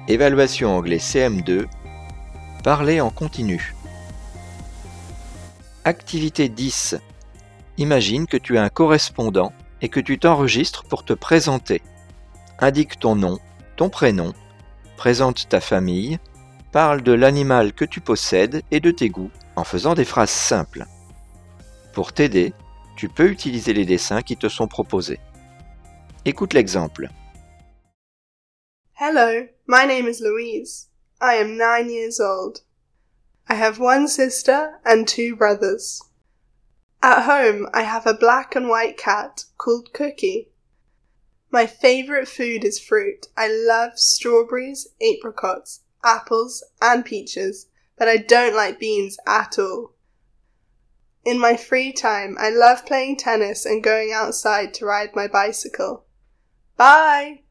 Évaluation anglais CM2. Parler en continu. Activité 10. Imagine que tu es un correspondant et que tu t'enregistres pour te présenter. Indique ton nom, ton prénom, présente ta famille, parle de l'animal que tu possèdes et de tes goûts en faisant des phrases simples. Pour t'aider, tu peux utiliser les dessins qui te sont proposés. Écoute l'exemple. Hello, my name is Louise. I am 9 years old. I have one sister and 2 brothers. At home, I have a black and white cat called Cookie. My favourite food is fruit. I love strawberries, apricots, apples, and peaches, but I don't like beans at all. In my free time, I love playing tennis and going outside to ride my bicycle. Bye!